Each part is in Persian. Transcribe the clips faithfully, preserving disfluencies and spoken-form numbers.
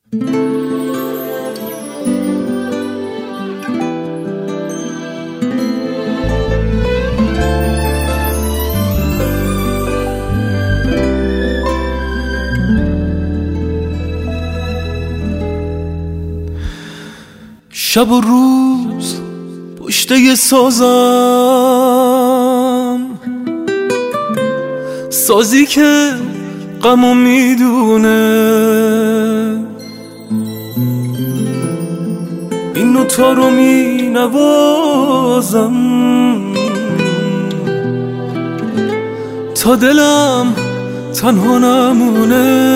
شب و روز پشته سازم، سازی که غمو میدونه، این نوتا رو می نوازم تا دلم تنها نمونه.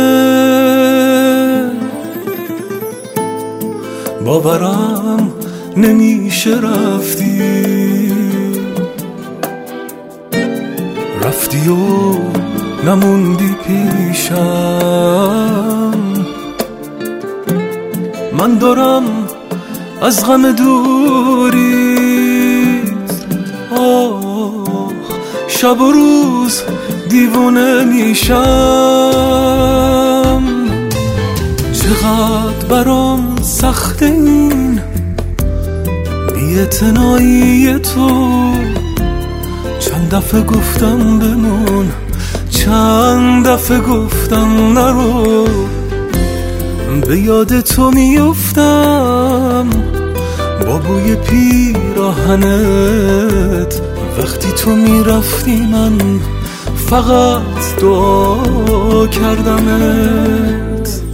باورم نمیشه رفتی رفتی و نموندی پیشم. من دارم از غم دوریت آه شب و روز دیوونه میشم. چقدر برام سخت این بی‌اعتنایی تو، چند دفعه گفتم بمون، چند دفعه گفتم نرو. به یاد تو میافتم با بوی پیراهنت، وقتی تو میرفتی من فقط دعا کردمت.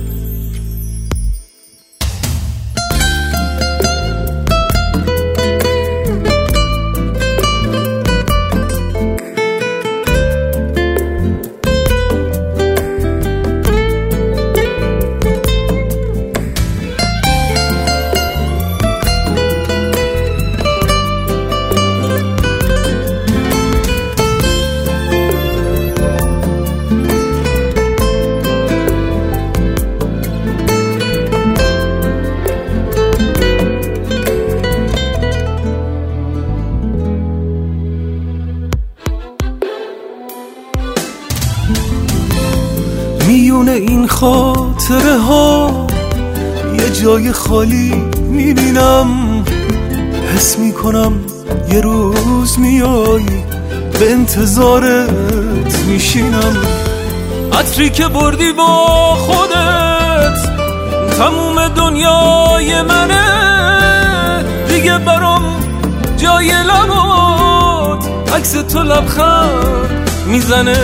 میونه این خاطره ها یه جای خالی میبینم، حس میکنم یه روز میای به انتظارت میشینم. عطری که بردی با خودت تموم دنیای منه، دیگه برام جای لبات عکس تو لبخند میزنه.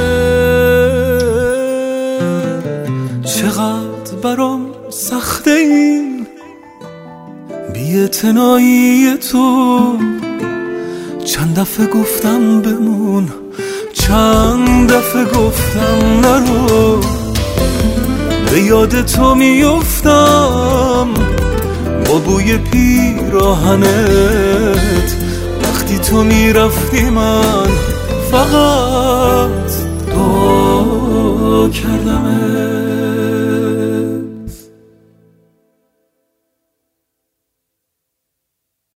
چقدر برام سخته این بی‌اعتنایی تو، چند دفعه گفتم بمون، چند دفعه گفتم نرو. به یاد تو میافتم با بوی پیراهنت، وقتی تو میرفتی من فقط دعا کردمت.